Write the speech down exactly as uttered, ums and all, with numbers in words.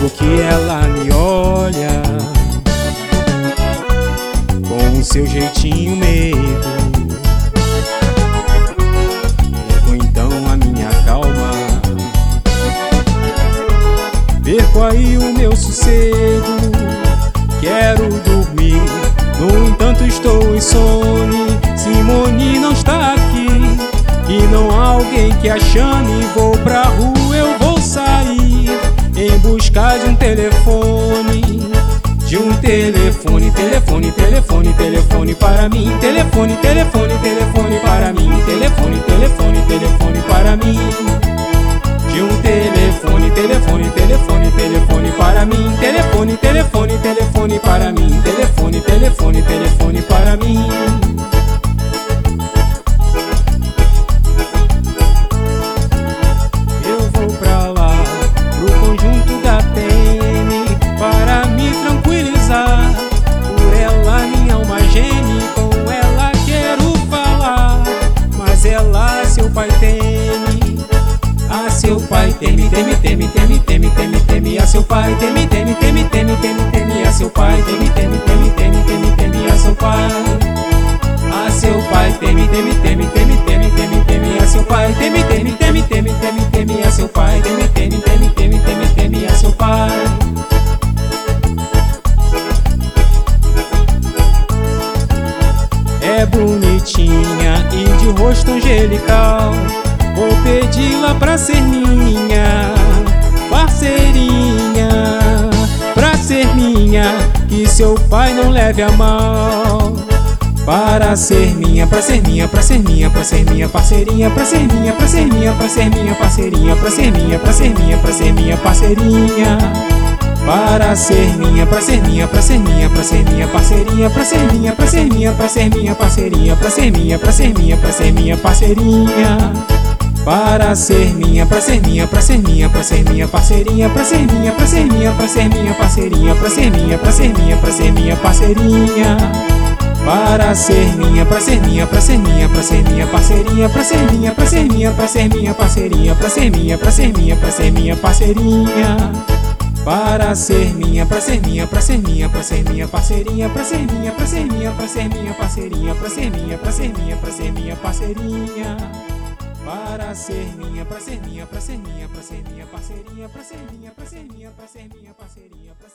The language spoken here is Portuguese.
jeito que ela me olha, com o seu jeitinho medo, perco então a minha calma, perco aí o meu sossego. Quero dormir, no entanto estou insone. Simone não está aqui e não há alguém que a chame. Vou pra rua, eu vou sair em busca de um telefone, de um telefone, telefone, telefone, telefone para mim, telefone, telefone, telefone para mim, telefone, telefone, telefone para mim, de um telefone, telefone, telefone, telefone para mim, telefone, telefone, telefone para mim, telefone, telefone, telefone para mim. Eu vou pra lá, pro conjunto da P M, para me tranquilizar. Por ela minha alma geme, com ela quero falar, mas ela seu pai teme. A seu pai teme, teme, teme, teme, teme, teme, teme. A seu pai teme, teme, teme, teme, teme, teme. A seu pai teme, teme, teme, teme, teme, teme. A seu pai, a seu pai teme, teme, teme, teme, teme, teme, teme. A seu pai teme, teme, teme, teme, teme, teme. A seu pai teme, teme, teme, teme, teme, teme. A seu pai. É bonitinha e de rosto angelical, vou pedi-la pra ser minha parceirinha, pra ser minha, que seu pai não leve a mal. Para ser minha, pra ser minha, pra ser minha, pra ser minha parceirinha, pra ser minha, pra ser minha, pra ser minha parceirinha, pra ser minha, pra ser minha, pra ser minha parceirinha. Para ser minha, pra ser minha, pra ser minha, pra ser minha parceirinha, pra ser minha, pra ser minha, pra ser minha parceirinha, pra ser minha, pra ser minha, pra ser minha parceirinha. Para ser minha, pra ser minha, pra ser minha, pra ser minha parceirinha, pra ser minha, pra ser minha, pra ser minha parceirinha, pra ser minha, pra ser minha, pra ser minha parceirinha. Para ser minha, pra ser minha, pra ser minha, pra ser minha parceirinha, pra ser minha, pra ser minha, pra ser minha parceirinha, pra ser minha, pra ser minha, pra ser minha parceirinha. Para ser minha, pra ser minha, pra ser minha, pra ser minha parceirinha, pra ser minha, pra ser minha, pra ser minha parceirinha, pra ser minha, pra ser minha, pra ser minha parceirinha. Para ser minha, pra ser minha, pra ser minha, pra ser minha parceirinha, pra ser minha, pra ser minha, pra ser minha parceirinha.